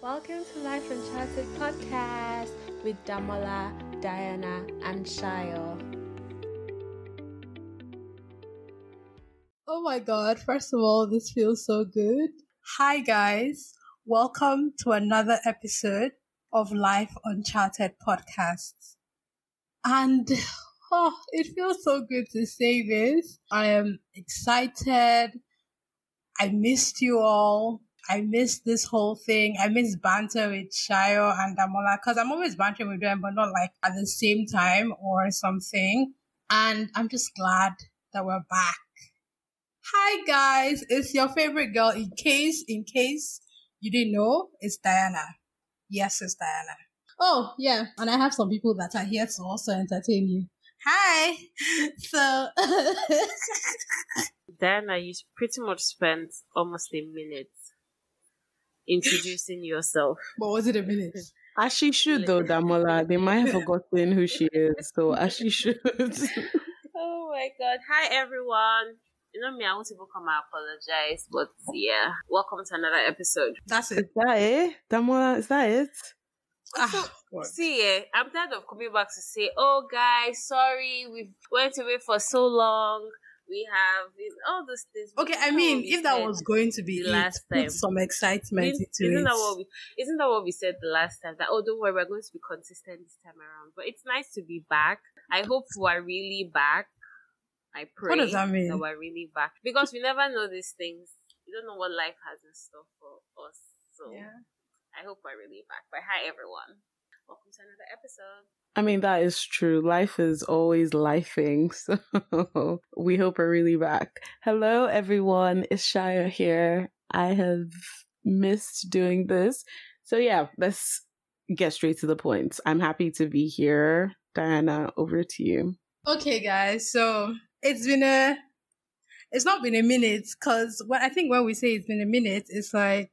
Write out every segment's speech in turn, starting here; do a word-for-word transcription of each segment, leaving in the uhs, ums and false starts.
Welcome to Life Uncharted podcast with Damola, Diana, and Shayo. Oh my god, first of all, this feels so good. Hi guys, welcome to another episode of Life Uncharted podcast. And oh, it feels so good to say this. I am excited. I missed you all. I missed this whole thing. I miss banter with Shayo and Damola because I'm always bantering with them, but not like at the same time or something. And I'm just glad that we're back. Hi guys, it's your favorite girl. In case, in case you didn't know, it's Diana. Yes, it's Diana. Oh yeah, and I have some people that are here to also entertain you. Hi. So Diana, you pretty much spent almost a minute introducing yourself. But was it a minute? As she should, though, Damola. They might have forgotten who she is, so as she should. Oh my god. Hi, everyone. You know me, I won't even come and apologize, but yeah, welcome to another episode. That's Is it. that it? Damola, is that it? Ah, God. See, eh, I'm tired of coming back to say, oh guys, sorry, we went away for so long. We have all these things. Okay, I mean, if that was going to be the it, last put time. some excitement Isn't, into isn't it. that what we isn't that what we said the last time? That oh don't worry, we're going to be consistent this time around. But it's nice to be back. I hope we're really back. I pray What does that mean? that we're really back. Because we never know these things. We don't know what life has in store for us. So Yeah. I hope we're really back. But hi everyone. Welcome to another episode. I mean, that is true. Life is always lifing, so we hope we're really back. Hello, everyone. It's Shaya here. I have missed doing this. So yeah, let's get straight to the point. I'm happy to be here. Diana, over to you. Okay, guys. So it's been a, it's not been a minute because what I think when we say it's been a minute, it's like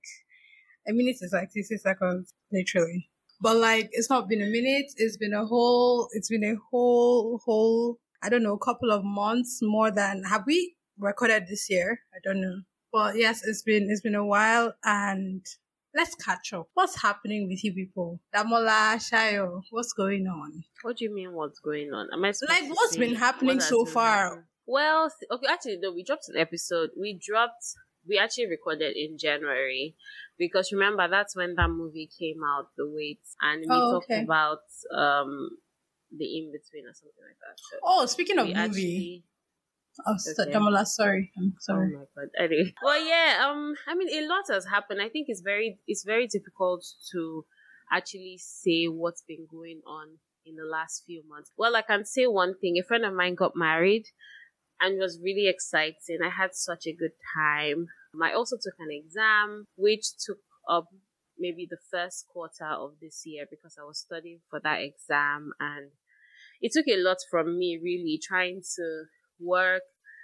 a minute is like sixty seconds, literally. But like, it's not been a minute. It's been a whole. It's been a whole, whole. I don't know, couple of months more than have we recorded this year? I don't know. But yes, it's been it's been a while, and let's catch up. What's happening with you people? Damola, Shayo, what's going on? What do you mean what's going on? Am I supposed Like, to what's say been happening what has so been far? happening? Well, s- okay, actually, no, we dropped an episode. We dropped, we actually recorded in January because remember, that's when that movie came out, The Wait, and we Oh, talked okay. about um the in between or something like that. So Oh, speaking of we movie. actually, Oh, so- Okay. Damola, sorry. I'm oh sorry. my god. Anyway, well, yeah. Um, I mean, a lot has happened. I think it's very, it's very difficult to actually say what's been going on in the last few months. Well, I can say one thing. A friend of mine got married, and it was really exciting. I had such a good time. I also took an exam, which took up maybe the first quarter of this year because I was studying for that exam, and it took a lot from me really trying to work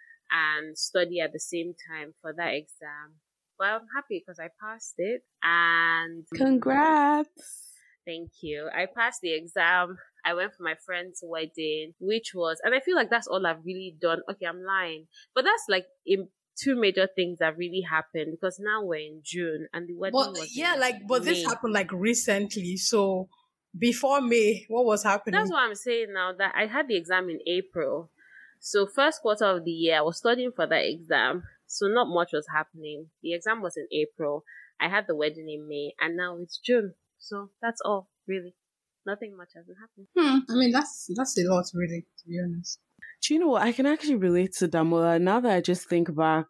and study at the same time for that exam. But I'm happy because I passed it, and Congrats. thank you. I passed the exam. I went for my friend's wedding, which was, and I feel like that's all I've really done. Okay, I'm lying, but that's like in two major things that really happened because now we're in June and the wedding But was yeah, in like, but this May. happened like recently. So before May, what was happening? That's what I'm saying now, that I had the exam in April. So first quarter of the year, I was studying for that exam. So not much was happening. The exam was in April. I had the wedding in May, and now it's June. So that's all, really. Nothing much has been happening. Hmm. I mean, that's that's a lot, really, to be honest. Do you know what? I can actually relate to Damola. Now that I just think back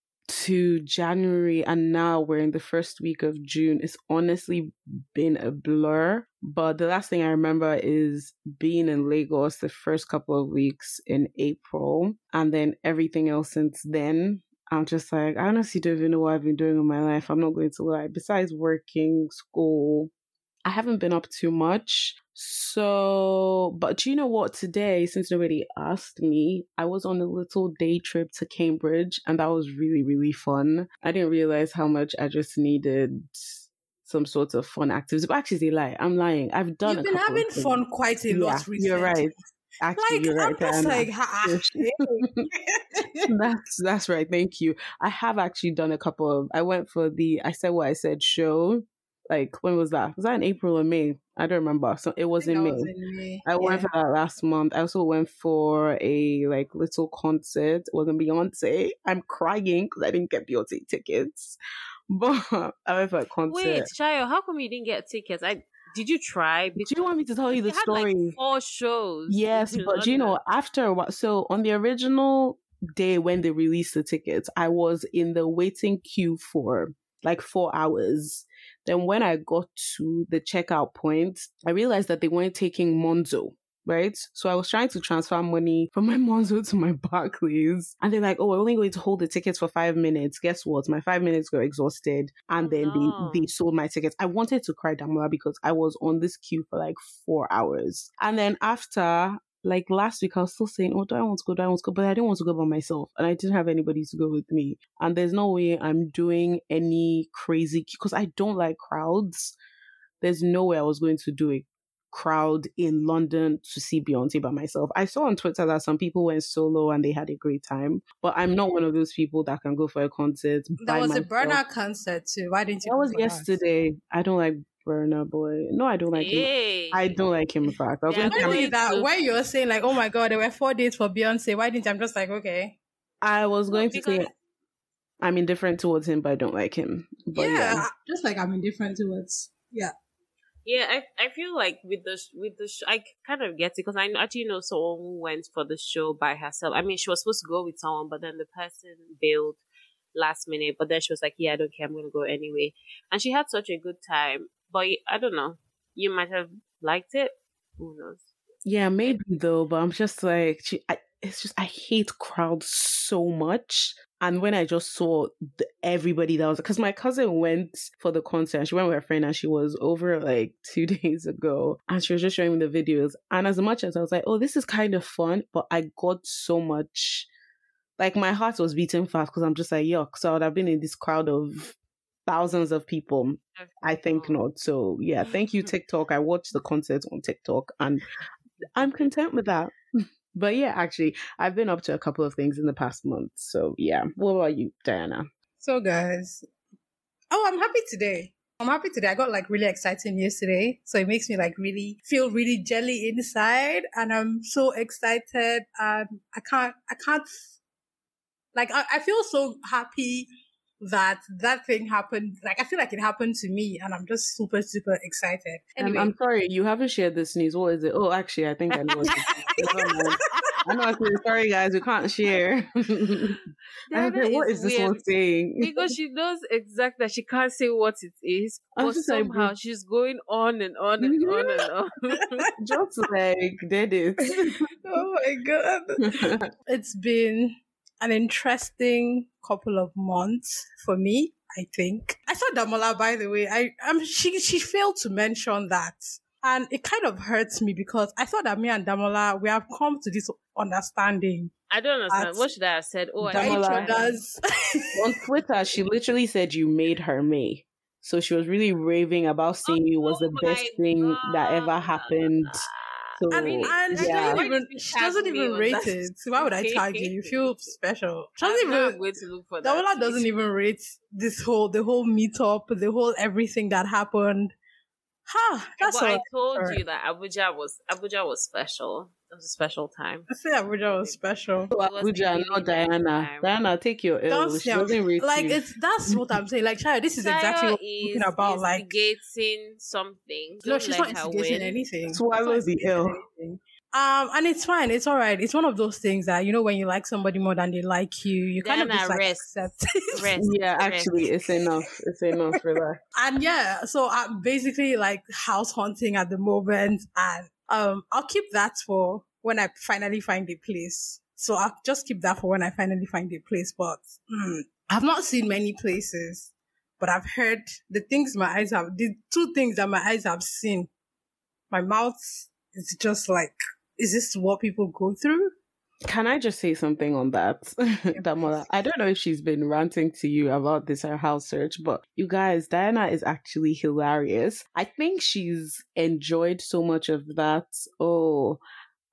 to January and now we're in the first week of June, it's honestly been a blur. But the last thing I remember is being in Lagos the first couple of weeks in April, and then everything else since then. I'm just like, I honestly don't even know what I've been doing in my life. I'm not going to lie. Besides working, school, I haven't been up too much. So, but do you know what? Today, since nobody asked me, I was on a little day trip to Cambridge, and that was really, really fun. I didn't realize how much I just needed some sort of fun activities. But actually, it's a lie. I'm lying. I've done You've a been couple having of things. fun quite a Yeah, lot recently. you're right. Actually, Like, you're I'm right, just Diana. like, ha, ha, hey. That's that's right. Thank you. I have actually done a couple of. I went for the I Said What I Said show Like, when was that? Was that in April or May? I don't remember. So it was I think in that May. was in May. I went Yeah. for that last month. I also went for a like little concert. It wasn't Beyonce. I'm crying because I didn't get Beyonce tickets. But I went for a concert. Wait, Shayo, how come you didn't get tickets? I did you try? Do you want me to tell you the They had story? like four shows. Yes, in but you know, London. after a while, so on the original day when they released the tickets, I was in the waiting queue for like four hours. Then when I got to the checkout point, I realized that they weren't taking Monzo, right? So I was trying to transfer money from my Monzo to my Barclays. And they're like, oh, we're only going to hold the tickets for five minutes. Guess what? My five minutes got exhausted. And Oh, then no. they, they sold my tickets. I wanted to cry, Damola, because I was on this queue for like four hours. And then after, like last week, I was still saying, oh, do I want to go? Do I want to go? But I didn't want to go by myself. And I didn't have anybody to go with me. And there's no way I'm doing any crazy, because I don't like crowds. There's no way I was going to do a crowd in London to see Beyonce by myself. I saw on Twitter that some people went solo and they had a great time. But I'm not one of those people that can go for a concert There by was myself. a Burner concert too. Why didn't you? That go was for that? yesterday. I don't like Burna Boy. No, I don't like him. Hey. I don't like him, in fact. I was Yeah, going to Not Wait, only that, so- when you were saying like, oh my god, there were four dates for Beyonce, why didn't you? I'm just like, okay. I was going to because- say I'm indifferent towards him, but I don't like him. But yeah. yeah, just like I'm indifferent towards. Yeah. Yeah, I I feel like with the sh- with the sh- I kind of get it because I actually know someone who went for the show by herself. I mean, she was supposed to go with someone, but then the person bailed last minute. But then she was like, "Yeah, I don't care. I'm gonna go anyway," and she had such a good time. But I don't know. You might have liked it. Who knows? Yeah, maybe though, but I'm just like, she, I, it's just, I hate crowds so much. And when I just saw the, everybody that was, because my cousin went for the concert, and she went with her friend, and she was over like two days ago, and she was just showing me the videos. And as much as I was like, oh, this is kind of fun, but I got so much, like my heart was beating fast because I'm just like, yuck. So I would have been in this crowd of thousands of people. I think not. So yeah, thank you, TikTok. I watched the concert on TikTok, and I'm content with that. But yeah, actually, I've been up to a couple of things in the past month. So yeah. What about you, Diana? So guys, oh, I'm happy today. I'm happy today. I got like really excited yesterday, so it makes me like really feel really jelly inside, and I'm so excited. And I can't, I can't, like, I, I feel so happy that that thing happened. Like, I feel like it happened to me, and I'm just super, super excited. Anyway, Um, I'm sorry, you haven't shared this news. What is it? Oh, actually, I think I know what it is. Never mind. I know. I'm sorry, guys. We can't share. I was Diana like, what is is this weird one saying? because she knows exactly that she can't say what it is, I'm but just like, somehow bro- she's going on and on and on and on. Just like did it. oh my god. It's been an interesting couple of months for me, I think. I saw Damola, by the way. I um she she failed to mention that. And it kind of hurts me because I thought that me and Damola, we have come to this understanding. I don't understand. That's- What should I have said? Oh, I That each Damola. other's On Twitter, she literally said you made her May. So she was really raving about seeing you was the Oh best my thing that ever God. happened. So and, and she yeah. doesn't even Why she did you doesn't tag me even on rate that it. Why would I tag you? You feel special. She doesn't I'm not even going to look for that. Damola doesn't tweet. even rate this whole the whole meetup, the whole everything that happened. Ha! That's But all. I told Alright. you that Abuja was Abuja was special. It was a special time. I say Abuja was special. It was a Abuja, really not nice Diana. time. Diana, take your L. Don't She say- doesn't rate Like you. it's that's what I'm saying. Like, Shaya, this is exactly Shayo what we're talking is about. Like, instigating something. no, Don't she's let not her instigating win. anything. Swallow She's not the instigating L. anything. Um, and it's fine. It's all right. It's one of those things that you know when you like somebody more than they like you, you kind of Diana, just like rest. accept it. Rest. Yeah, rest. actually, it's enough. It's enough for that. And yeah, so I'm basically like house hunting at the moment, and um, I'll keep that for when I finally find a place. So I'll just keep that for when I finally find a place. But mm, I've not seen many places, but I've heard the things my eyes have, the two things that my eyes have seen. My mouth is just like, is this what people go through? Can I just say something on that? Damola, I don't know if she's been ranting to you about this her house search, but you guys, Diana is actually hilarious. I think she's enjoyed so much of that. Oh,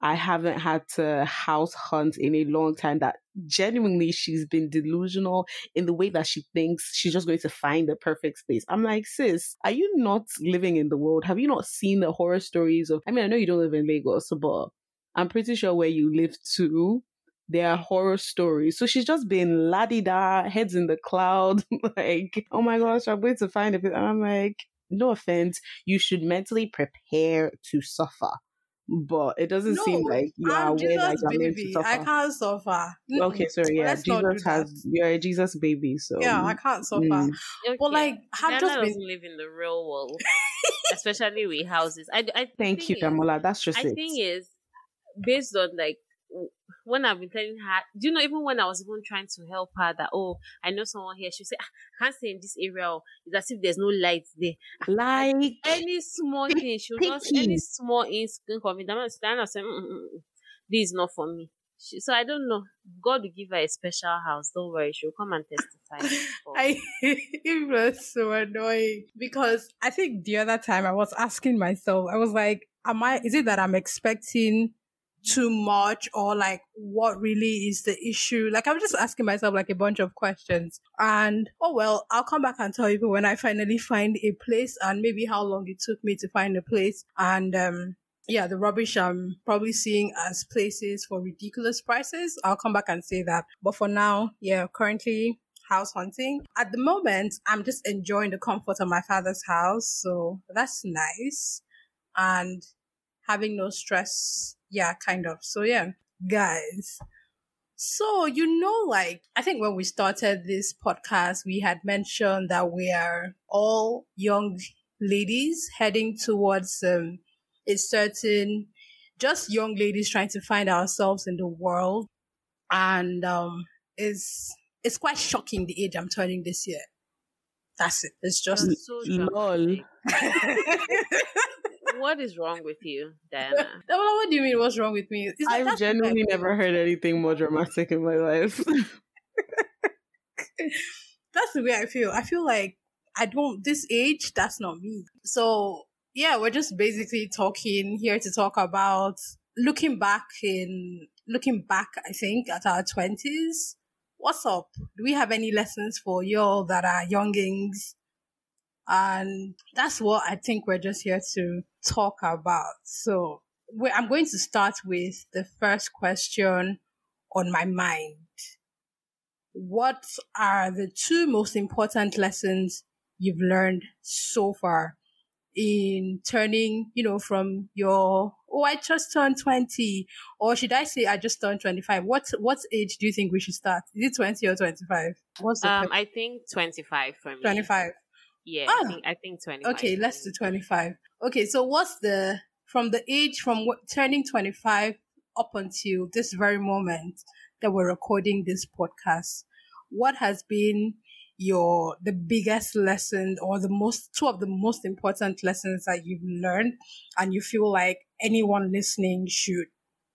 I haven't had to house hunt in a long time, that genuinely she's been delusional in the way that she thinks she's just going to find the perfect space. I'm like, sis, are you not living in the world? Have you not seen the horror stories of, I mean, I know you don't live in Lagos, but I'm pretty sure where you live too, there are horror stories. So she's just been la-di-da, heads in the cloud, like, oh my gosh, I'm going to find it. And I'm like, no offense, you should mentally prepare to suffer. But it doesn't No, seem like you are I'm aware that Jesus you're meant to baby. suffer. I can't suffer. Okay, Mm-mm. sorry, yeah, Let's not do Jesus that. has, you're a Jesus baby, so. Yeah, I can't suffer. Mm. Okay. But like, I've Diana just doesn't been. live in the real world, especially with houses. I, I the Thank you, thing is- Damola. That's just I it. think is based on like w- when I've been telling her, do you know, even when I was even trying to help her that, oh, I know someone here, she'll say, ah, I can't stay in this area. oh, It's as if there's no light there. Like, Any small thing, she'll just, picky. any small inconvenience, I'm not saying, mm, mm, mm, this is not for me. She, so I don't know. God will give her a special house. Don't worry, she'll come and testify. for- I it was so annoying because I think the other time I was asking myself, I was like, am I, is it that I'm expecting too much, or like what really is the issue? Like I was just asking myself like a bunch of questions, and oh well, I'll come back and tell you when I finally find a place, and maybe how long it took me to find a place. And um yeah, the rubbish I'm probably seeing as places for ridiculous prices, I'll come back and say that. But for now, yeah, currently house hunting. At the moment, I'm just enjoying the comfort of my father's house, so that's nice. And having no stress. Yeah, kind of. So yeah, guys. So, you know, like, I think when we started this podcast, we had mentioned that we are all young ladies heading towards um, a certain, just young ladies trying to find ourselves in the world. And um, it's, it's quite shocking the age I'm turning this year. That's it. It's just. You're so Lol. dramatic. What is wrong with you, Diana? No, what do you mean? What's wrong with me? It's like, I've that's what I genuinely feel. never heard anything more dramatic in my life. That's the way I feel. I feel like I don't, this age, that's not me. So, yeah, we're just basically talking here to talk about looking back in, looking back, I think, at our twenties. What's up? Do we have any lessons for y'all that are youngings? And that's what I think we're just here to talk about. So we I'm going to start with the first question on my mind. What are the two most important lessons you've learned so far in turning, you know, from your, oh, I just turned twenty, or should I say I just turned twenty-five? What, what age do you think we should start? Is it twenty or twenty-five? What's the Um, question? I think twenty-five for me. twenty-five. Yeah, Ah. I think I think twenty-five. Okay, for let's me. do twenty-five. Okay, so what's the, from the age, from what, turning twenty-five up until this very moment that we're recording this podcast, what has been your, the biggest lesson or the most, two of the most important lessons that you've learned and you feel like anyone listening should,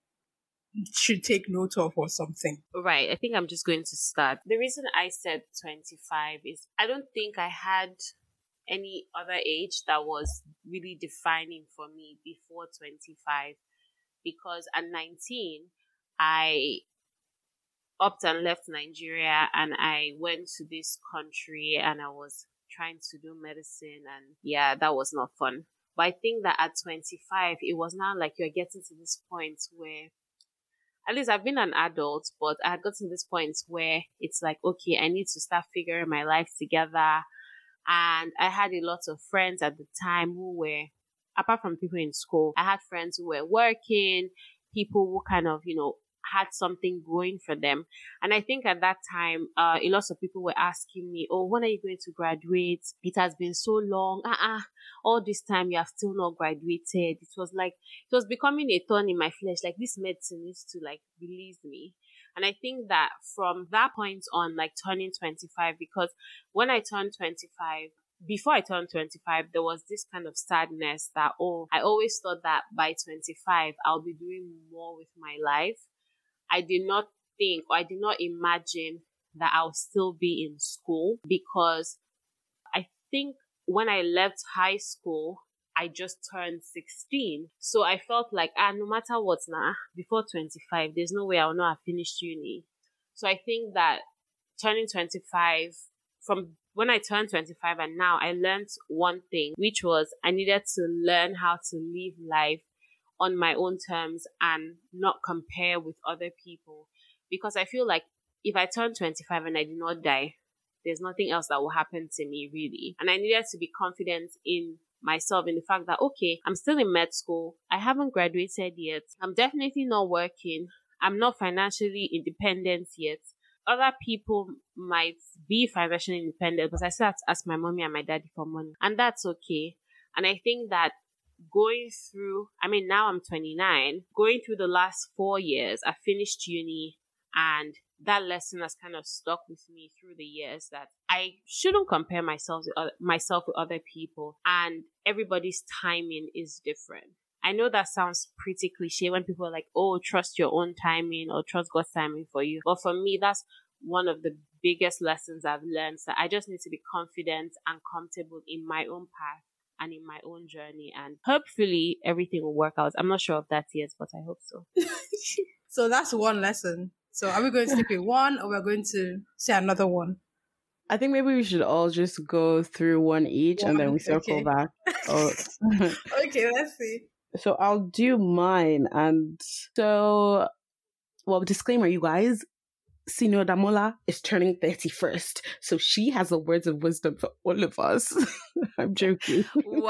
should take note of or something? Right. I think I'm just going to start. The reason I said twenty-five is I don't think I had any other age that was really defining for me before twenty-five, because at nineteen, I upped and left Nigeria and I went to this country and I was trying to do medicine, and yeah, that was not fun. But I think that at twenty-five, it was now like you're getting to this point where, at least I've been an adult, but I had gotten to this point where it's like, okay, I need to start figuring my life together. And I had a lot of friends at the time who were, apart from people in school, I had friends who were working, people who kind of, you know, had something going for them. And I think at that time, uh, a lot of people were asking me, oh, when are you going to graduate? It has been so long. Uh-uh. All this time you have still not graduated. It was like, it was becoming a thorn in my flesh. Like, this medicine needs to like release me. And I think that from that point on, like turning twenty-five, because when I turned twenty-five, before I turned twenty-five, there was this kind of sadness that, oh, I always thought that by twenty-five, I'll be doing more with my life. I did not think, or I did not imagine that I'll still be in school, because I think when I left high school, I just turned sixteen. So I felt like, ah, no matter what now, before twenty-five, there's no way I'll not have finished uni. So I think that turning twenty-five, from when I turned twenty-five and now, I learned one thing, which was I needed to learn how to live life on my own terms and not compare with other people. Because I feel like if I turn twenty-five and I did not die, there's nothing else that will happen to me, really. And I needed to be confident in myself, in the fact that, okay, I'm still in med school. I haven't graduated yet. I'm definitely not working. I'm not financially independent yet. Other people might be financially independent, but I still have to ask my mommy and my daddy for money. And that's okay. And I think that going through, I mean, now I'm twenty-nine, going through the last four years, I finished uni, and that lesson has kind of stuck with me through the years, that I shouldn't compare myself with other, myself with other people, and everybody's timing is different. I know that sounds pretty cliche when people are like, oh, trust your own timing or trust God's timing for you. But for me, that's one of the biggest lessons I've learned. So I just need to be confident and comfortable in my own path and in my own journey. And hopefully everything will work out. I'm not sure of that yet, but I hope so. So that's one lesson. So are we going to stick with one, or we're going to say another one? I think maybe we should all just go through one each one, and then we circle okay. back. Oh. Okay, let's see. So I'll do mine. And so, well, disclaimer, you guys, Senior Damola is turning thirty-first. So she has the words of wisdom for all of us. I'm joking.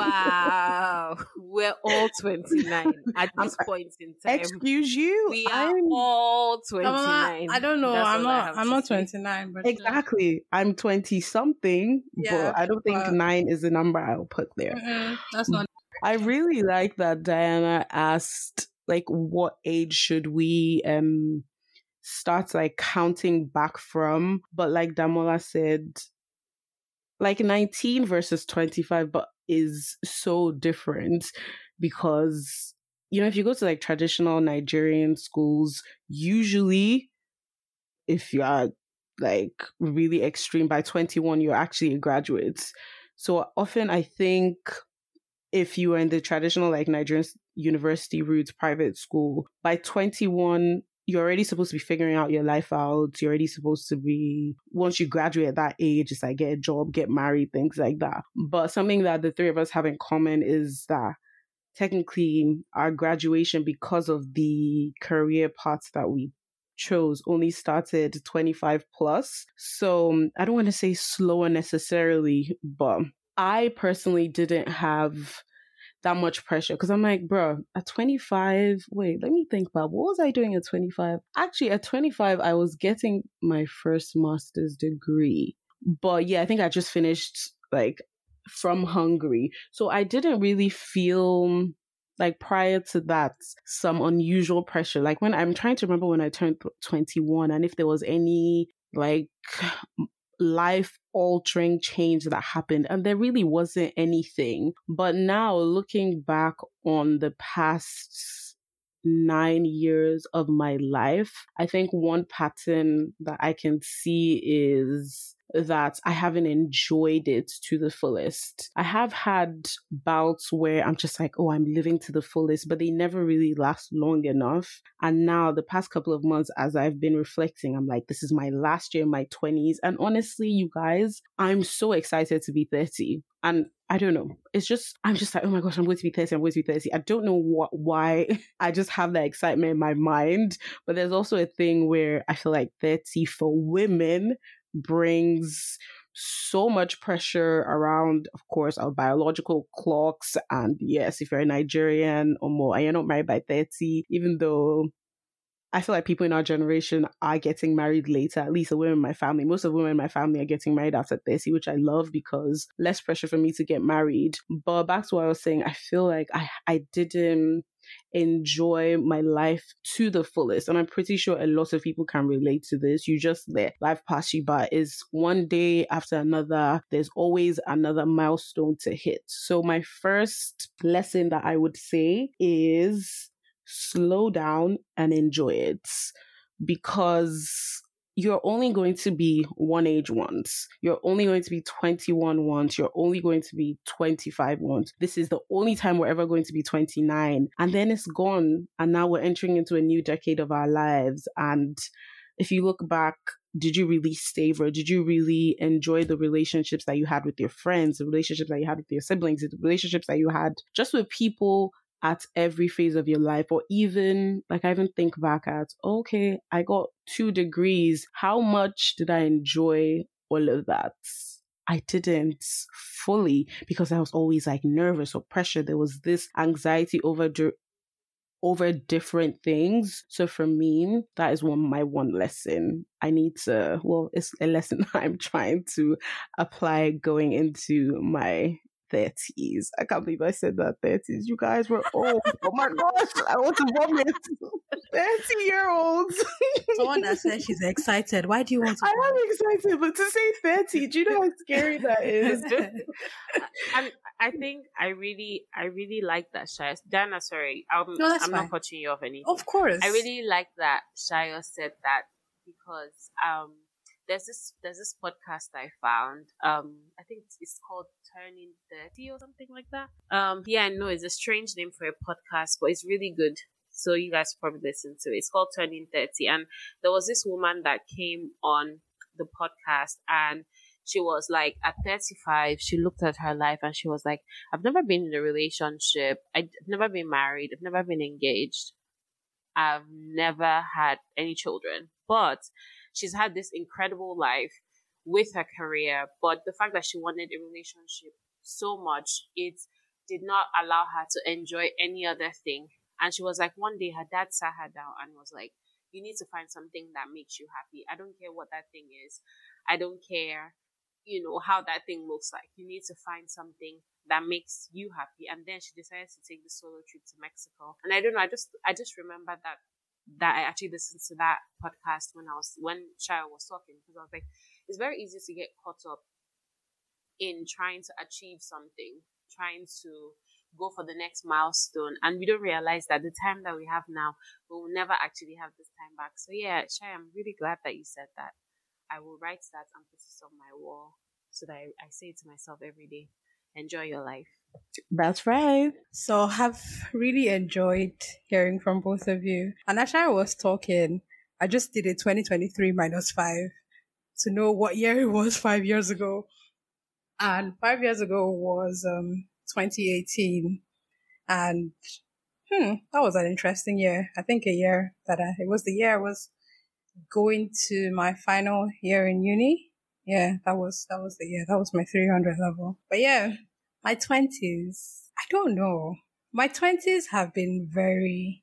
Wow. We're all twenty-nine at this point in time. Excuse you? We are I'm... all twenty-nine. I don't know. That's I'm not I'm not say. twenty-nine, but exactly. I'm twenty something, yeah, but I don't think but... nine is the number I'll put there. Mm-mm, that's not. I really like that Diana asked, like, what age should we um start like counting back from? But like Damola said, like nineteen versus twenty-five, but is so different, because, you know, if you go to like traditional Nigerian schools, usually if you are like really extreme, by twenty-one, you're actually a graduate. So often I think if you are in the traditional like Nigerian university route, private school, by twenty-one, you're already supposed to be figuring out your life out. You're already supposed to be, once you graduate at that age, it's like get a job, get married, things like that. But something that the three of us have in common is that technically our graduation, because of the career paths that we chose, only started twenty-five plus. So I don't want to say slower necessarily, but I personally didn't have that much pressure, because I'm like, bro, at twenty-five, wait, let me think about what was I doing at twenty-five? Actually, at twenty-five, I was getting my first master's degree. But yeah, I think I just finished like from Hungary. So I didn't really feel like prior to that some unusual pressure. Like when I'm trying to remember when I turned twenty-one and if there was any like life altering change that happened, and there really wasn't anything. But now looking back on the past nine years of my life, I think one pattern that I can see is that I haven't enjoyed it to the fullest. I have had bouts where I'm just like, oh, I'm living to the fullest, but they never really last long enough. And now the past couple of months, as I've been reflecting, I'm like, this is my last year in my twenties. And honestly, you guys, I'm so excited to be thirty. And I don't know. It's just, I'm just like, oh my gosh, I'm going to be thirty. I'm going to be thirty. I don't know what, why. I just have that excitement in my mind. But there's also a thing where I feel like thirty for women brings so much pressure around, of course, our biological clocks. And yes, if you're a Nigerian or more and you're not married by thirty, even though I feel like people in our generation are getting married later, at least the women in my family. Most of the women in my family are getting married after thirty, which I love because less pressure for me to get married. But back to what I was saying, I feel like I, I didn't enjoy my life to the fullest. And I'm pretty sure a lot of people can relate to this. You just let life pass you by. Is one day after another. There's always another milestone to hit. So my first lesson that I would say is slow down and enjoy it, because you're only going to be one age once. You're only going to be twenty-one once. You're only going to be twenty-five once. This is the only time we're ever going to be twenty-nine. And then it's gone. And now we're entering into a new decade of our lives. And if you look back, did you really savor? Did you really enjoy the relationships that you had with your friends, the relationships that you had with your siblings, the relationships that you had just with people at every phase of your life? Or even, like, I even think back at, okay, I got two degrees. How much did I enjoy all of that? I didn't fully, because I was always like nervous or pressure. There was this anxiety over over different things. So for me, that is one my one lesson. I need to, well, it's a lesson I'm trying to apply going into my thirties. I can't believe I said that. thirties. You guys were old. Oh my gosh, I want to vomit. thirty year olds. Someone that says she's excited. Why do you want to? I am excited, but to say thirty, do you know how scary that is? I, I think I really, I really like that, Shaya. Dana, sorry, I'm, no, that's I'm fine. not cutting you off anything. Of course, I really like that Shaya said that, because um. There's this there's this podcast I found. Um, I think it's, it's called Turning thirty or something like that. Um, yeah, I know it's a strange name for a podcast, but it's really good. So you guys probably listen to it. It's called Turning thirty, and there was this woman that came on the podcast, and she was like, at thirty-five, she looked at her life and she was like, I've never been in a relationship. I've never been married. I've never been engaged. I've never had any children, but she's had this incredible life with her career. But the fact that she wanted a relationship so much, it did not allow her to enjoy any other thing. And she was like, one day her dad sat her down and was like, you need to find something that makes you happy. I don't care what that thing is. I don't care, you know, how that thing looks like. You need to find something that makes you happy. And then she decided to take the solo trip to Mexico. And I don't know, I just I just remember that that I actually listened to that podcast when I was when Shaya was talking, because I was like, it's very easy to get caught up in trying to achieve something, trying to go for the next milestone, and we don't realize that the time that we have now, we will never actually have this time back. So yeah, Shaya, I'm really glad that you said that. I will write that and put it on my wall so that I, I say it to myself every day. Enjoy your life. That's right. So have really enjoyed hearing from both of you. And as I was talking, I just did a twenty twenty-three minus five to know what year it was five years ago. And five years ago was um twenty eighteen. And hmm, that was an interesting year. I think a year that I, it was the year I was going to my final year in uni. Yeah, that was that was the year. That was my three hundred level. But yeah, my twenties, I don't know. My twenties have been very,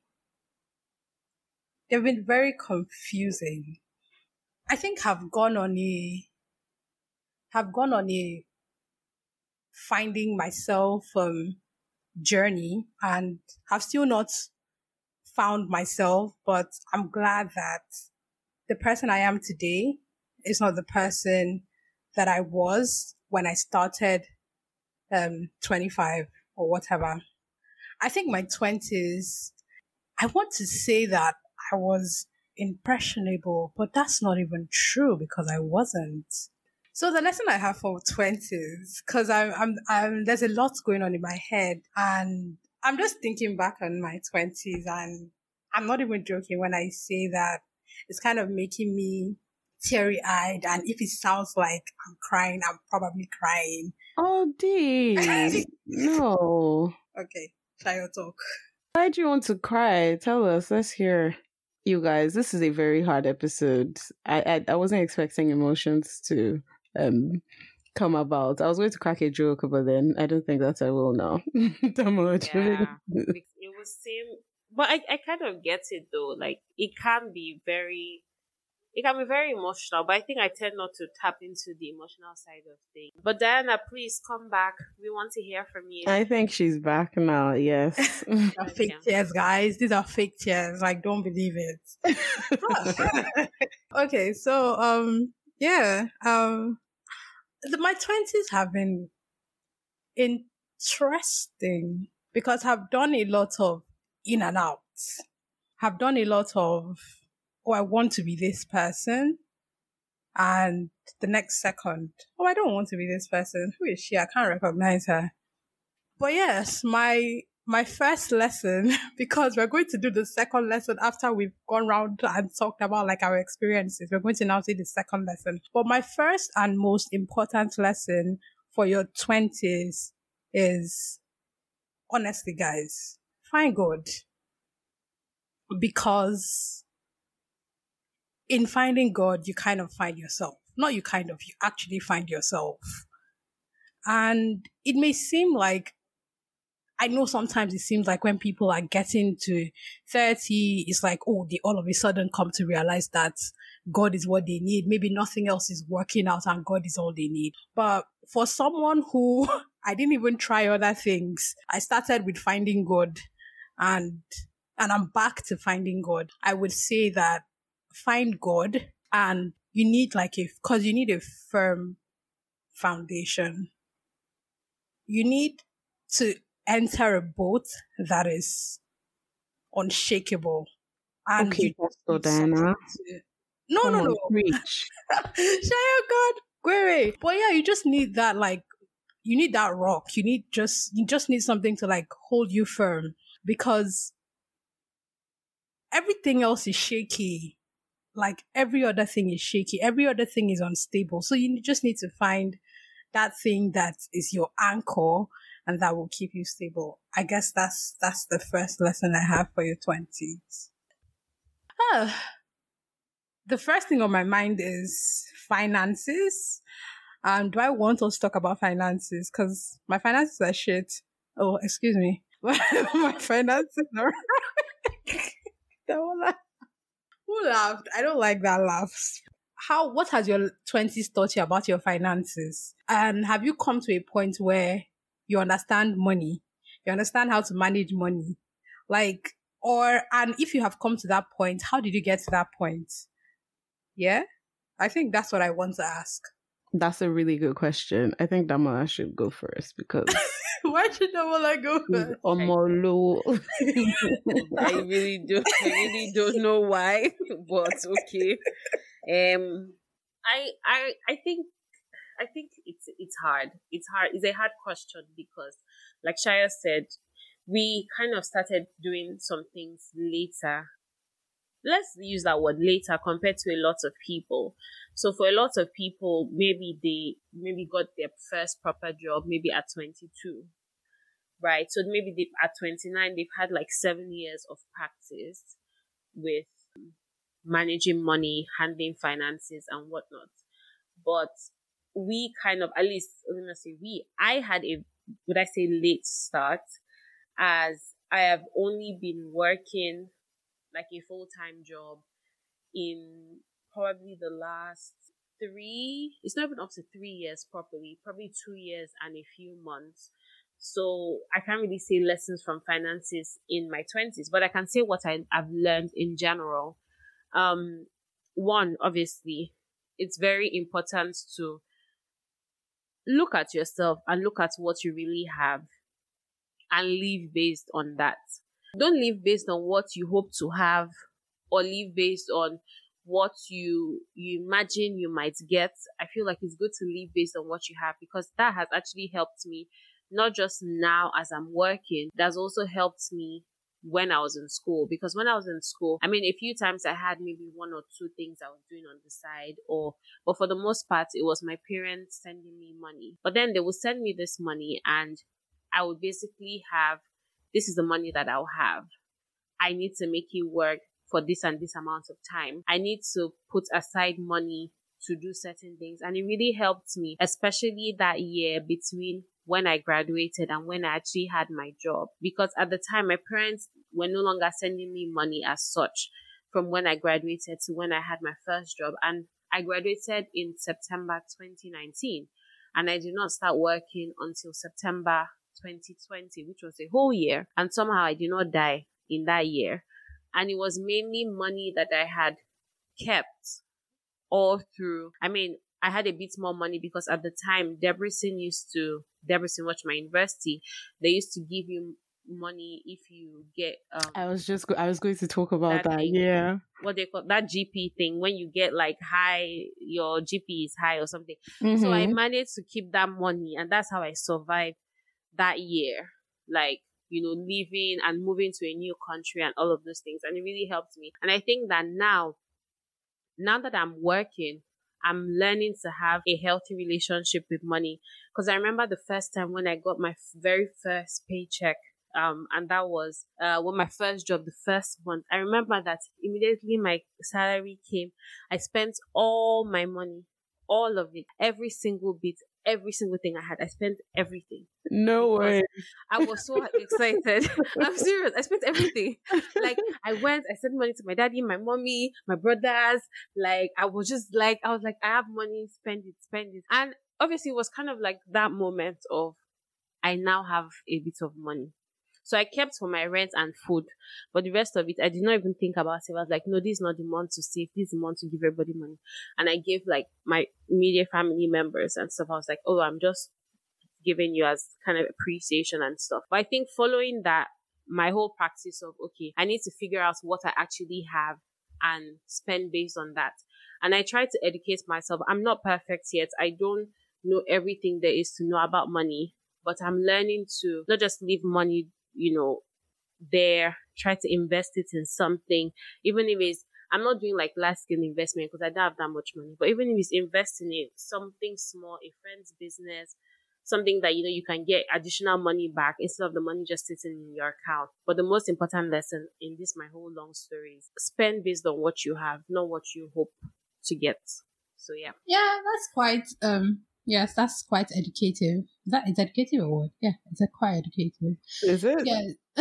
they've been very confusing. I think have gone on a, have gone on a finding myself um, journey, and have still not found myself, but I'm glad that the person I am today is not the person that I was when I started um, twenty-five or whatever. I think my twenties, I want to say that I was impressionable, but that's not even true because I wasn't. So the lesson I have for twenties, because I'm, I'm, I'm, there's a lot going on in my head, and I'm just thinking back on my twenties, and I'm not even joking when I say that it's kind of making me teary-eyed, and if it sounds like I'm crying, I'm probably crying. Oh, Dee. No. Okay, Shaya, talk. Why do you want to cry? Tell us. Let's hear. You guys, this is a very hard episode. I I, I wasn't expecting emotions to um come about. I was going to crack a joke, but then I don't think that I will now. Yeah, it was same. But I, I kind of get it though. Like, it can be very, it can be very emotional, but I think I tend not to tap into the emotional side of things. But Diana, please come back. We want to hear from you. I think she's back now, yes. These are fake tears, guys. These are fake tears. Like, don't believe it. Okay, so, um, yeah, um, the, my twenties have been interesting because I've done a lot of in and out. Have done a lot of, oh, I want to be this person. And the next second, oh, I don't want to be this person. Who is she? I can't recognize her. But yes, my my first lesson, because we're going to do the second lesson after we've gone round and talked about like our experiences. We're going to now do the second lesson. But my first and most important lesson for your twenties is, honestly, guys, find God. Because in finding God, you kind of find yourself. Not you kind of, you actually find yourself. And it may seem like, I know sometimes it seems like when people are getting to thirty, it's like, oh, they all of a sudden come to realize that God is what they need. Maybe nothing else is working out and God is all they need. But for someone who, I didn't even try other things. I started with finding God and, and I'm back to finding God. I would say that find God and you need like a, cause you need a firm foundation. You need to enter a boat that is unshakable. And Okay, you Pastor Diana. to, no, Come no, on, no. preach. Shaya God, go away. But yeah, you just need that, like, you need that rock. You need just, you just need something to like hold you firm because everything else is shaky. Like every other thing is shaky. Every other thing is unstable. So you just need to find that thing that is your anchor and that will keep you stable. I guess that's that's the first lesson I have for your twenties. Ah, the first thing on my mind is finances. Um, do I want us to talk about finances? Because my finances are shit. Oh, excuse me. My finances are... Who laughed? I don't like that laugh. How, what has your twenties taught you about your finances? And have you come to a point where you understand money? You understand how to manage money? Like, or, and if you have come to that point, how did you get to that point? Yeah? I think that's what I want to ask. That's a really good question. I think Damola should go first because why should Damola go first? Omolo. I really do. I really don't know why, but okay. Um, I I I think I think it's it's hard. It's hard. It's a hard question because, like Shaya said, we kind of started doing some things later. Let's use that word later compared to a lot of people. So for a lot of people, maybe they maybe got their first proper job maybe at twenty-two, right? So maybe they, at twenty-nine, they've had like seven years of practice with managing money, handling finances and whatnot. But we kind of, at least, let me say we, I had a, would I say late start, as I have only been working like a full-time job in probably the last three, it's not even up to three years properly, probably two years and a few months. So I can't really say lessons from finances in my twenties, but I can say what I, I've learned in general. Um, one, obviously, it's very important to look at yourself and look at what you really have and live based on that. Don't live based on what you hope to have or live based on what you you imagine you might get. I feel like it's good to live based on what you have because that has actually helped me, not just now as I'm working, that's also helped me when I was in school. Because when I was in school, I mean, a few times I had maybe one or two things I was doing on the side, or but for the most part, it was my parents sending me money. But then they would send me this money and I would basically have, this is the money that I'll have. I need to make it work for this and this amount of time. I need to put aside money to do certain things. And it really helped me, especially that year between when I graduated and when I actually had my job. Because at the time, my parents were no longer sending me money as such from when I graduated to when I had my first job. And I graduated in September twenty nineteen. And I did not start working until September twenty twenty, which was a whole year. And somehow I did not die in that year. And it was mainly money that I had kept all through. I mean, I had a bit more money because at the time, Debrecen used to, Debrecen, which my university, they used to give you money if you get um I was just go- I was going to talk about that that. thing. Yeah. What they call that G P thing, when you get like high, your G P is high or something. Mhm. So I managed to keep that money, and that's how I survived that year. Like, you know, living and moving to a new country and all of those things. And it really helped me. And I think that now, now that I'm working, I'm learning to have a healthy relationship with money. Because I remember the first time when I got my f- very first paycheck, um, and that was uh, when my first job, the first month. I remember that immediately my salary came, I spent all my money, all of it, every single bit, every single thing I had. I spent everything. No Because way. I was so excited. I'm serious. I spent everything. Like, I went, I sent money to my daddy, my mommy, my brothers. Like, I was just like, I was like, I have money, spend it, spend it. And obviously, it was kind of like that moment of, I now have a bit of money. So I kept for my rent and food. But the rest of it, I did not even think about it. I was like, no, this is not the month to save. This is the month to give everybody money. And I gave like my immediate family members and stuff. I was like, oh, I'm just giving you as kind of appreciation and stuff. But I think following that, my whole practice of, okay, I need to figure out what I actually have and spend based on that. And I try to educate myself. I'm not perfect yet. I don't know everything there is to know about money, but I'm learning to not just leave money, you know, there, try to invest it in something, even if it's, I'm not doing like large scale investment because I don't have that much money, but even if it's investing in something small, a friend's business, something that, you know, you can get additional money back instead of the money just sitting in your account. But the most important lesson in this, my whole long story, is spend based on what you have, not what you hope to get. So yeah. Yeah, that's quite um yes, that's quite educative. That is educative or what? Yeah, it's a quite educative. Is it? Yeah.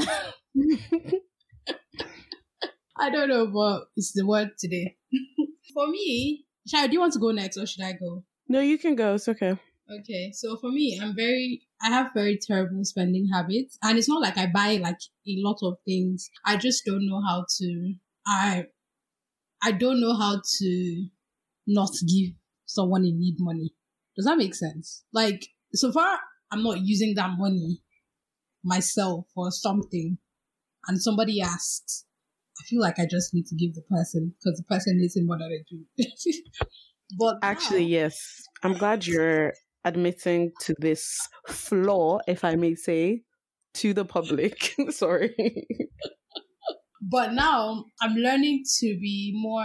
I don't know, but it's the word today. For me, Shai, do you want to go next or should I go? No, you can go. It's okay. Okay, so for me, I'm very, I have very terrible spending habits, and it's not like I buy like a lot of things. I just don't know how to. I, I don't know how to not give someone in need money. Does that make sense? Like, so far, I'm not using that money myself for something, and somebody asks, I feel like I just need to give the person because the person needs it more than I do. But Actually, now, yes. I'm glad you're admitting to this flaw, if I may say, to the public. Sorry. but now I'm learning to be more,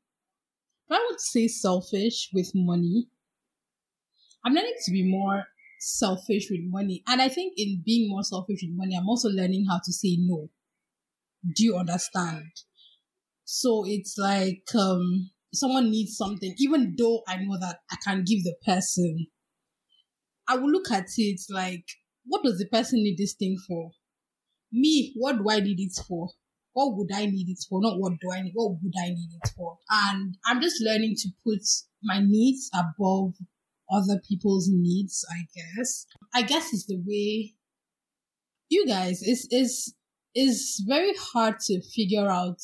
I would say selfish with money. I'm learning to be more selfish with money. And I think in being more selfish with money, I'm also learning how to say no. Do you understand? So it's like um, someone needs something, even though I know that I can give the person, I will look at it like, what does the person need this thing for? Me, what do I need it for? What would I need it for? Not what do I need, what would I need it for? And I'm just learning to put my needs above other people's needs, I guess. I guess it's the way you guys, it's, it's, it's very hard to figure out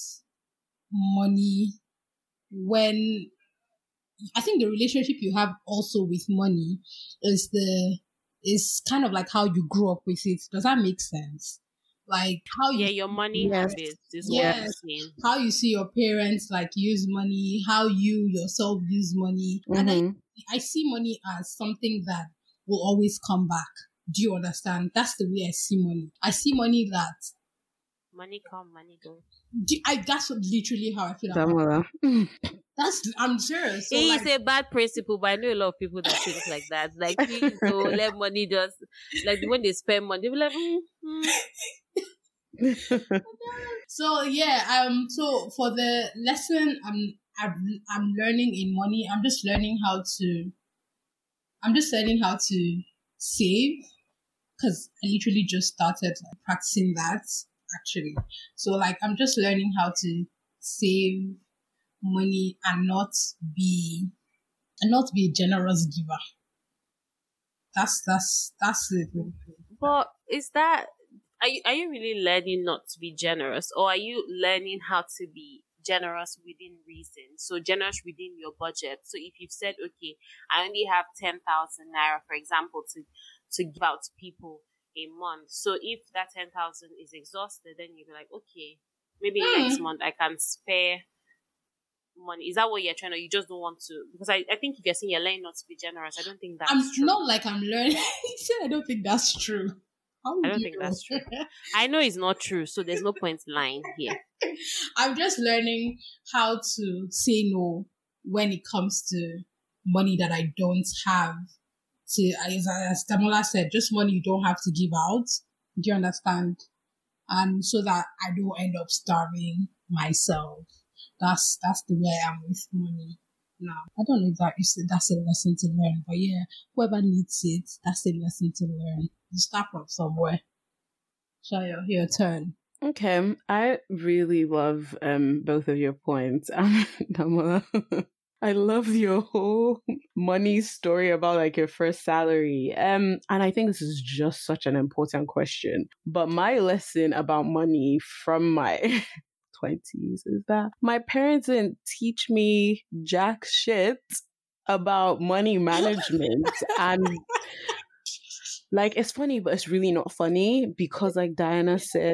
money when I think the relationship you have also with money is the is kind of like how you grew up with it. Does that make sense? Like how you Yeah, your money Yes. habits is Yes. what I'm saying. how you see your parents like use money, how you yourself use money. And I, Mhm. I see money as something that will always come back. Do you understand? That's the way I see money. I see money that Money come, money go. do, I that's what, literally how I feel about it. Damola. That's I'm serious. So It like, is a bad principle, but I know a lot of people that think like that. Like, please, so let money just, like, when they spend money, they'll be like, mm, mm. so yeah, um so for the lesson I'm I'm, I'm learning in money, I'm just learning how to I'm just learning how to save because I literally just started like, practicing that actually. So like I'm just learning how to save money and not be and not be a generous giver. That's that's that's it. But is that, are you, are you really learning not to be generous, or are you learning how to be generous within reason? So generous within your budget. So if you've said, okay, I only have ten thousand naira, for example, to to give out to people, a month. So if that ten thousand is exhausted, then you'll be like, okay, maybe Hmm. next month I can spare money. Is that what you're trying to? You just don't want to? Because I, I think if you're saying you're learning not to be generous, I don't think that's I'm true. not like I'm learning. I don't think that's true. How would I don't you think know? that's true. I know it's not true, so there's no point lying here. I'm just learning how to say no when it comes to money that I don't have. To as, as Damola said, just money you don't have to give out. Do you understand? And so that I don't end up starving myself. That's that's the way I am with money now. I don't know if that is that's a lesson to learn, but yeah, whoever needs it, that's a lesson to learn. You start from somewhere. Shaya, your turn. Okay, I really love um both of your points. Damola, I love your whole money story about like your first salary. Um, and I think this is just such an important question. But my lesson about money from my twenties is that my parents didn't teach me jack shit about money management. And like, it's funny, but it's really not funny because, like Diana said,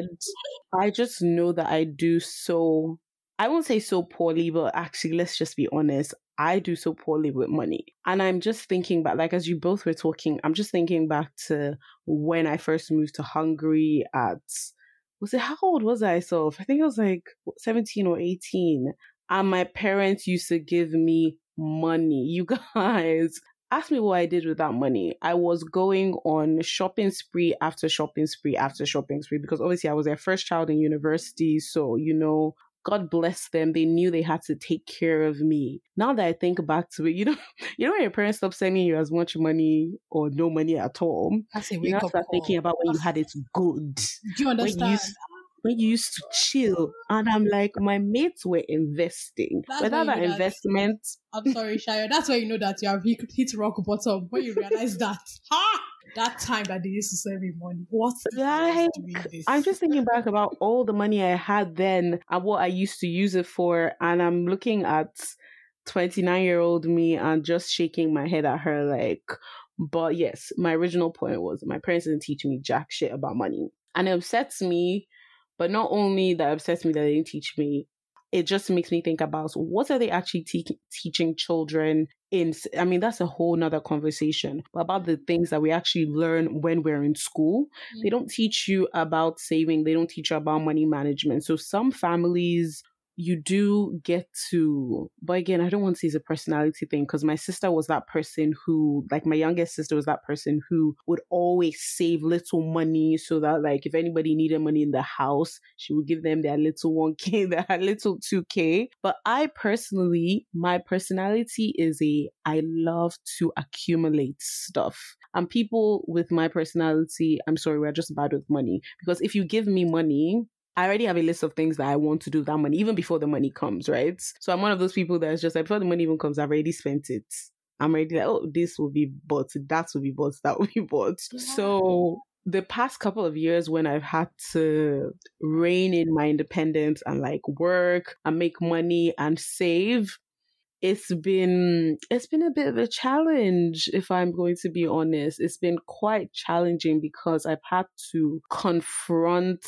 I just know that I do so, I won't say so poorly, but actually, let's just be honest. I do so poorly with money. And I'm just thinking back, like, as you both were talking, I'm just thinking back to when I first moved to Hungary at, was it, how old was I? So I think it was like seventeen or eighteen. And my parents used to give me money. You guys, ask me what I did with that money. I was going on shopping spree after shopping spree after shopping spree because obviously I was their first child in university. So, you know, God bless them. They knew they had to take care of me. Now that I think back to it, you know, you know when your parents stop sending you as much money or no money at all, That's a you wake now up start call. thinking about when you had it good. Do you When you understand? used when you used to chill. And I'm like, my mates were investing. That's Without when that you know that- investment, I'm sorry, Shaya. That's why you know that you have hit, hit rock bottom when you realize that. Ha! That time that they used to send me money. What? if I was Like, doing this? I'm just thinking back about all the money I had then and what I used to use it for. And I'm looking at twenty-nine year old me and just shaking my head at her like, but yes, my original point was my parents didn't teach me jack shit about money. And it upsets me, but not only that upsets me that they didn't teach me, it just makes me think about what are they actually te- teaching children in, I mean, that's a whole nother conversation, but about the things that we actually learn when we're in school. Mm-hmm. They don't teach you about saving. They don't teach you about money management. So some families, you do get to, but again, I don't want to say it's a personality thing because my sister was that person who, like my youngest sister was that person who would always save little money so that like if anybody needed money in the house, she would give them their little one K, their little two K. But I personally, my personality is a, I love to accumulate stuff. And people with my personality, I'm sorry, we're just bad with money because if you give me money, I already have a list of things that I want to do with that money, even before the money comes, right? So I'm one of those people that's just like, before the money even comes, I've already spent it. I'm already like, oh, this will be bought, that will be bought, that will be bought. Yeah. So the past couple of years when I've had to rein in my independence and like work and make money and save, it's been it's been a bit of a challenge, if I'm going to be honest. It's been quite challenging because I've had to confront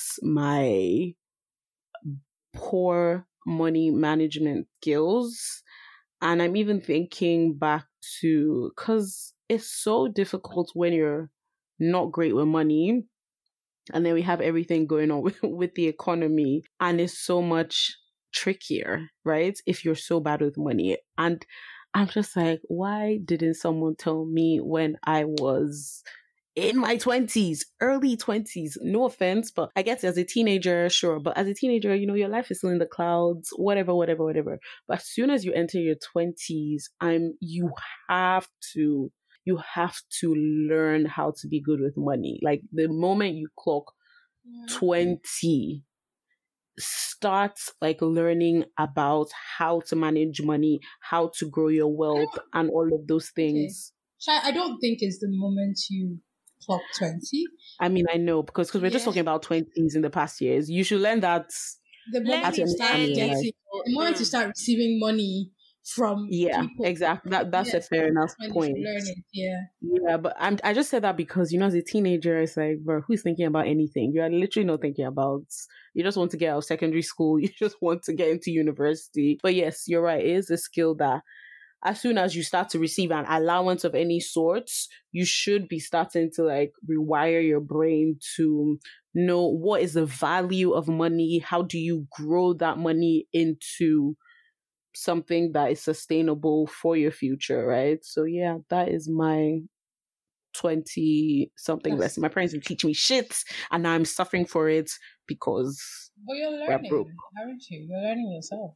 my poor money management skills. And I'm even thinking back to, because it's so difficult when you're not great with money. And then we have everything going on with, with the economy. And it's so much trickier, right? If you're so bad with money. And I'm just like, why didn't someone tell me when I was in my twenties, early twenties? No offense, but I guess as a teenager, sure. But as a teenager, you know, your life is still in the clouds, whatever, whatever, whatever. But as soon as you enter your twenties, I'm, you have to, you have to learn how to be good with money. Like the moment you clock yeah. twenty, start like learning about how to manage money, how to grow your wealth, and all of those things. Okay. I don't think it's the moment you clock twenty. I mean, I know because because we're yeah. just talking about twenties in the past years. You should learn that the moment you start getting, the moment you start receiving money from yeah, people. exactly. That that's Yes, a fair enough when you point. should learn it. Yeah. Yeah, but I'm I just said that because, you know, as a teenager, it's like, bro, who's thinking about anything? You are literally not thinking about. You just want to get out of secondary school. You just want to get into university. But yes, you're right. It is a skill that, as soon as you start to receive an allowance of any sorts, you should be starting to like rewire your brain to know what is the value of money. How do you grow that money into something that is sustainable for your future, right? So yeah, that is my twenty something That's- lesson. My parents didn't teach me shit, and now I'm suffering for it because But you're we're learning, broke. aren't you? You're learning yourself.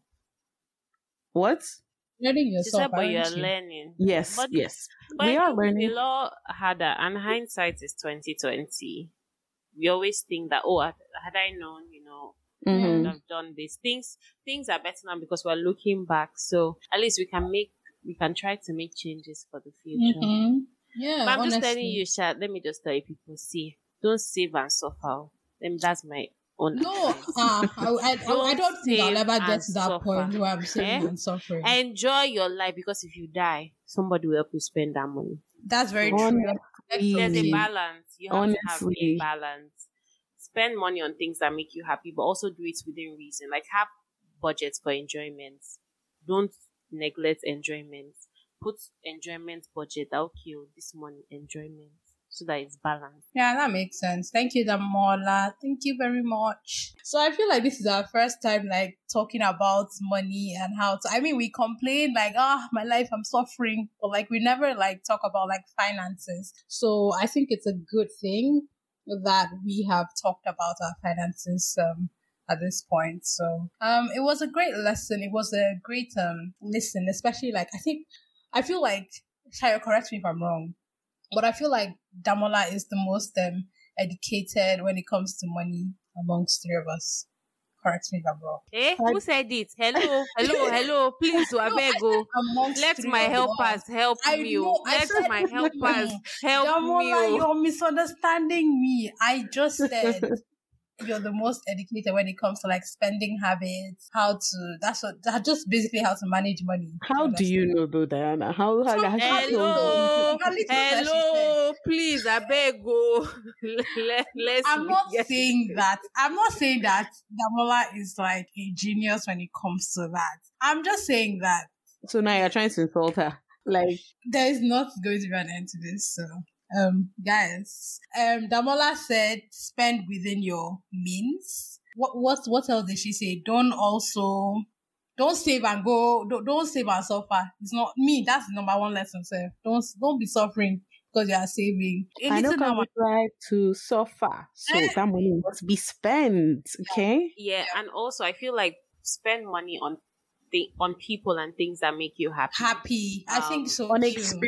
What? Learning She yourself, said, but you're aren't you? learning. Yes, But, yes. but We I are think learning. it's a lot harder, and hindsight is twenty twenty. We always think that, oh, had, had I known, you know, I Mhm. would have done this. Things things are better now because we're looking back. So at least we can make we can try to make changes for the future. Mm-hmm. Yeah, But I'm honestly. just telling you, Sha, let me just tell you people, see, don't save and suffer. Then that's my own No, advice. uh, I, I, I, I don't think I'll save ever get and to that suffer. point where I'm saving Eh? and suffering. Enjoy your life, because if you die, somebody will help you spend that money. That's very So, true. Honestly. There's a Totally. balance. You have to have a Honestly. balance. Spend money on things that make you happy, but also do it within reason. Like, have budgets for enjoyment. Don't neglect enjoyment. Put enjoyment budget. Okay, oh, this money enjoyment, so that it's balanced. Yeah, that makes sense. Thank you, Damola. Thank you very much. So I feel like this is our first time like talking about money and how to, I mean, we complain like, ah, my life, I'm suffering, but like we never like talk about like finances. So I think it's a good thing that we have talked about our finances um at this point. So um it was a great lesson. It was a great um listen, especially like I think I feel like Shayo, correct me if I'm wrong, but I feel like Damola is the most um, educated when it comes to money amongst three of us. Correct me if I'm wrong. Eh? Who said it? Hello, hello, hello. Please, No, I Abeg, said oh. amongst Let three my of helpers us. help I me. know, Oh. I Let said- my helpers Mm. help Damola, me. Oh. you're misunderstanding me. I just said you're the most educated when it comes to like spending habits, how to, that's what, that just basically how to manage money. How do you know though, Diana? How how, how Hello, How little that she hello. Please, Abeg, oh. Let, let's I'm not get saying that. I'm not saying that Damola is like a genius when it comes to that. I'm just saying that So now you're trying to insult her. Like, there is not going to be an end to this. So, um, guys, um, Damola said, spend within your means. What what what else did she say? Don't also don't save and go. Don't, don't save and suffer. It's not me. That's the number one lesson. Sir, don't don't be suffering because you are saving. A I know little can now- we try to suffer, so Eh. that money must be spent. Okay. Yeah, and also I feel like spend money on the on people and things that make you happy. happy. I think Um, so. On too.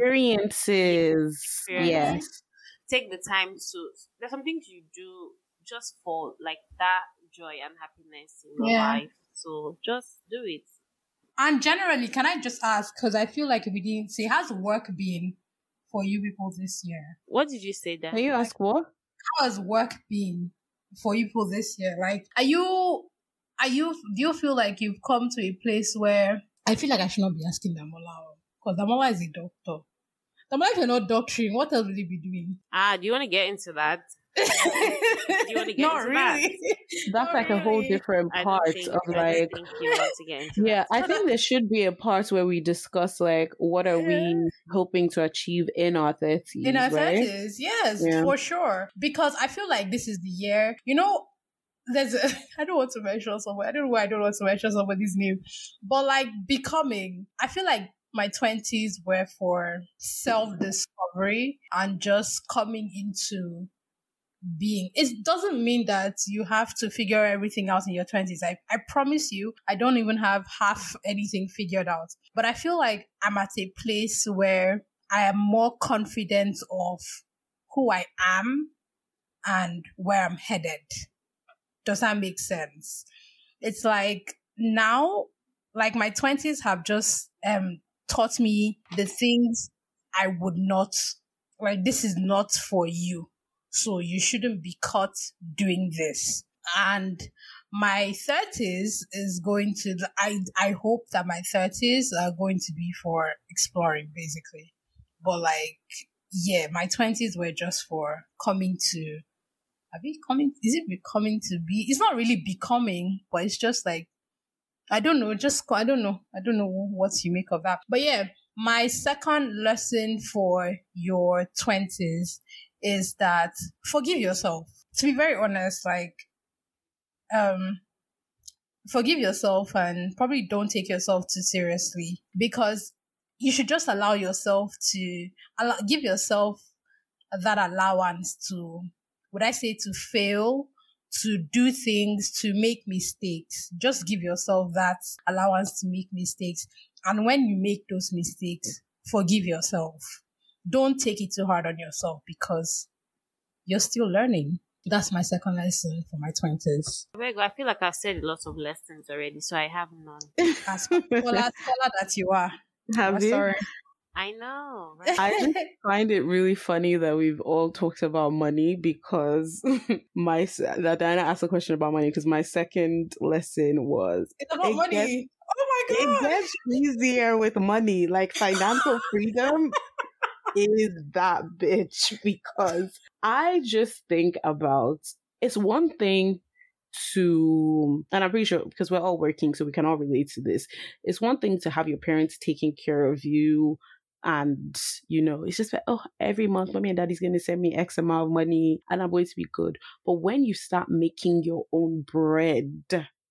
experiences, Experience. yes. Take the time to. There's some things you do just for like that joy and happiness in your Yeah. life. So just do it. And generally, can I just ask, because I feel like we didn't say, how's work been for you people this year? What did you say there? Can you ask what? How has work been for you people this year? Like, are you, are you, do you feel like you've come to a place where, I feel like I should not be asking Damola, because Damola is a doctor. Damola, if you're not doctoring, what else will you be doing? Ah, do you want to get into that? Do you wanna get not into that? really. That's Not like a whole really. different I part don't think, of I don't like. think you want to get into Yeah, that. I think there should be a part where we discuss like what are we hoping to achieve in our thirties, In our right? thirties, yes, Yeah. for sure. Because I feel like this is the year, you know, there's a, I don't want to mention someone, I don't know why I don't want to mention somebody's name, but like becoming, I feel like my twenties were for self-discovery and just coming into being. It doesn't mean that you have to figure everything out in your twenties. I, I promise you, I don't even have half anything figured out. But I feel like I'm at a place where I am more confident of who I am and where I'm headed. Does that make sense? It's like now, like my twenties have just um taught me the things I would not, like this is not for you. So you shouldn't be caught doing this. And my thirties is going to, I, I hope that my thirties are going to be for exploring, basically. But like, yeah, my twenties were just for coming to, are we coming, is it becoming to be? It's not really becoming, but it's just like, I don't know, just, I don't know. I don't know what you make of that. But yeah, my second lesson for your twenties is that forgive yourself. To be very honest, like, um, forgive yourself and probably don't take yourself too seriously, because you should just allow yourself to, allow, give yourself that allowance to, would I say to fail, to do things, to make mistakes. Just give yourself that allowance to make mistakes. And when you make those mistakes, forgive yourself. Don't take it too hard on yourself because you're still learning. That's my second lesson for my twenties. I feel like I've said lots of lessons already, so I have none. As scholar, scholar that you are. Have you? Sorry. I know. Right? I just find it really funny that we've all talked about money because my that Diana asked a question about money because my second lesson was it's about it money. Gets, oh my god! It gets easier with money. Like financial freedom is that bitch because I just think about it's one thing to, and I'm pretty sure because we're all working, so we can all relate to this. It's one thing to have your parents taking care of you. And, you know, it's just like, oh, every month, mommy and daddy's going to send me X amount of money and I'm going to be good. But when you start making your own bread,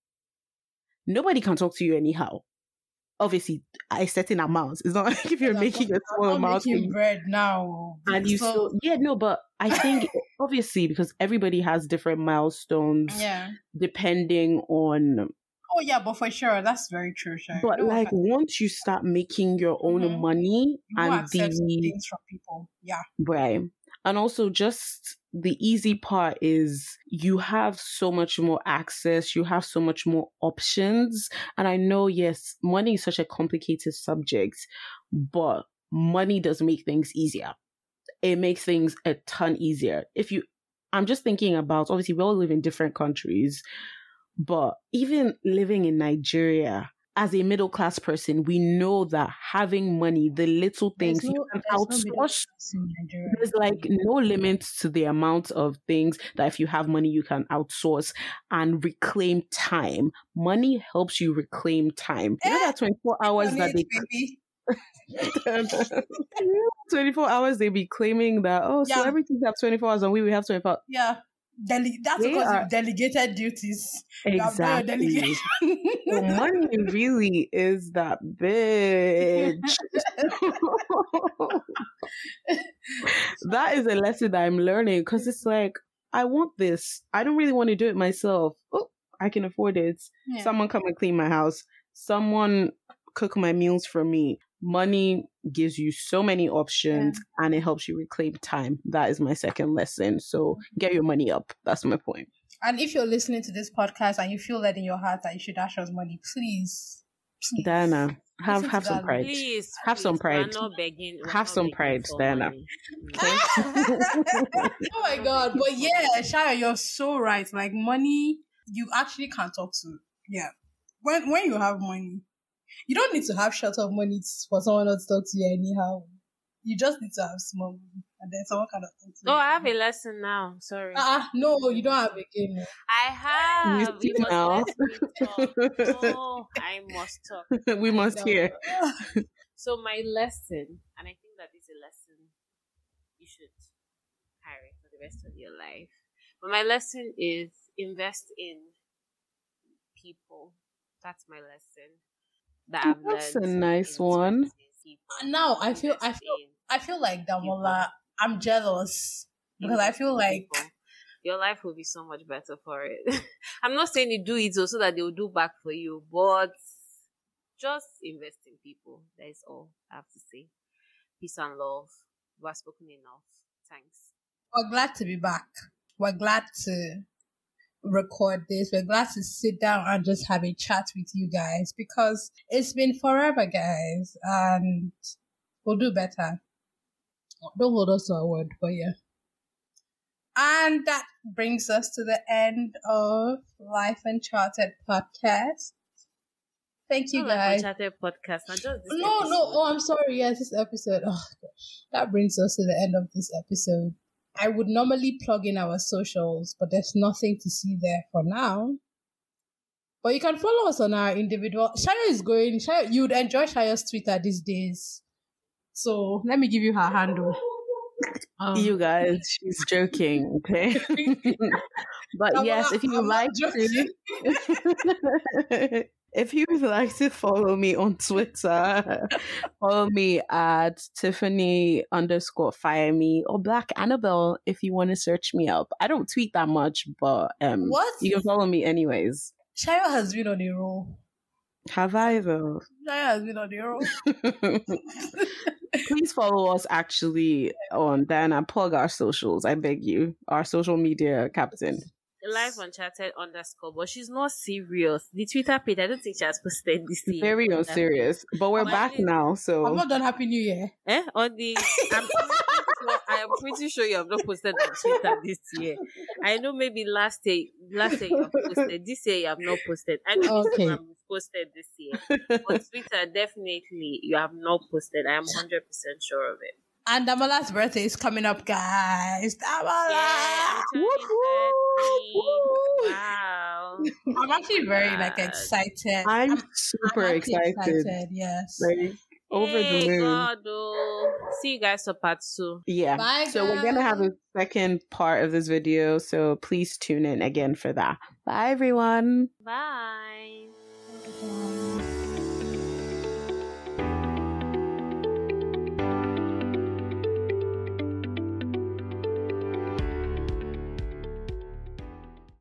nobody can talk to you anyhow. Obviously, a certain amounts. It's not like if you're making a small amount. Making bread now. And you so, still, yeah, no, but I think obviously because everybody has different milestones. Yeah. Depending on. Oh yeah, but for sure, that's very true. Sure. But no, like once you start making your own mm-hmm. money you and accept the things from people, yeah, right, and also just the easy part is you have so much more access, you have so much more options, and I know yes, money is such a complicated subject, but money does make things easier. It makes things a ton easier. If you, I'm just thinking about obviously we all live in different countries. But even living in Nigeria, as a middle class person, we know that having money, the little things no, you can outsource, no there's like no limit to the amount of things that if you have money, you can outsource and reclaim time. Money helps you reclaim time. You know that twenty-four hours that they... twenty-four hours they be claiming that, oh, yeah. Celebrities have twenty-four hours and we, we have twenty-four. Yeah. Dele- that's they because of delegated duties. Exactly. So money really is that bitch. That is a lesson that I'm learning because it's like, I want this. I don't really want to do it myself. Oh, I can afford it. Yeah. Someone come and clean my house. Someone cook my meals for me. Money gives you so many options yeah. and it helps you reclaim time. That is my second lesson. So get your money up. That's my point. And if you're listening to this podcast and you feel that in your heart that you should dash us money, please, please. Diana, have, have some pride. Please, have please. some pride. We're not begging, we're have not some pride, Diana. Okay? Oh my God. But yeah, Shaya, you're so right. Like money, you actually can't talk to. Yeah. When when you have money, you don't need to have short of money for someone else to talk to you anyhow. You just need to have small money. And then someone can talk to you. Oh, I have a lesson now. Sorry. Ah, uh, no, you don't have a game. I have. You we now. Must talk. Oh, I must talk. We must hear. So my lesson, and I think that is a lesson you should carry for the rest of your life. But my lesson is invest in people. That's my lesson. That I've That's learned a nice one. Now I feel I feel I feel like Damola, I'm jealous because I feel like people. Your life will be so much better for it. I'm not saying you do it so, so that they will do back for you, but just invest in people. That is all I have to say. Peace and love. We've spoken enough. Thanks. We're glad to be back. We're glad to record this. We're glad to sit down and just have a chat with you guys because it's been forever, guys, and we'll do better. Don't hold us to our word, but yeah. And that brings us to the end of Life Uncharted podcast. Thank you, Not guys. Life Uncharted podcast. Not just this No, episode. no. Oh, I'm sorry. Yes, this episode. Oh, gosh. That brings us to the end of this episode. I would normally plug in our socials, but there's nothing to see there for now. But you can follow us on our individual. Shaya is going. Shaya, you'd enjoy Shaya's Twitter these days. So let me give you her handle. Um, You guys, she's joking, okay? But I'm yes, not- if you I'm would not like joking. to, if you would like to follow me on Twitter, follow me at Tiffany underscore fire me or Black Annabelle if you want to search me up. I don't tweet that much, but um, What? you can follow me anyways. Shaya has been on a roll. Have I though? Shaya has been on a roll. Please follow us actually on Diana. Plug our socials, I beg you. Our social media captain. Life Uncharted underscore, but she's not serious. The Twitter page, I don't think she has posted this year. Very unserious. But we're Why back did- now, I'm so not done Happy New Year. Eh? On the, I'm pretty sure, I am pretty sure you have not posted on Twitter this year. I know maybe last year, last year you have posted. This year you have not posted. I know Okay. Instagram is posted this year. On Twitter, definitely you have not posted. I am one hundred percent sure of it. And Damala's birthday is coming up, guys. Damala! Yeah, I'm turning Woo-hoo! thirty. Wow. I'm actually very like God. excited. I'm super I'm excited. excited. Yes. Like, over Hey, the moon. God, oh. See you guys for part two. Yeah. Bye, So we're gonna have guys. a second part of this video, so please tune in again for that. Bye everyone. Bye.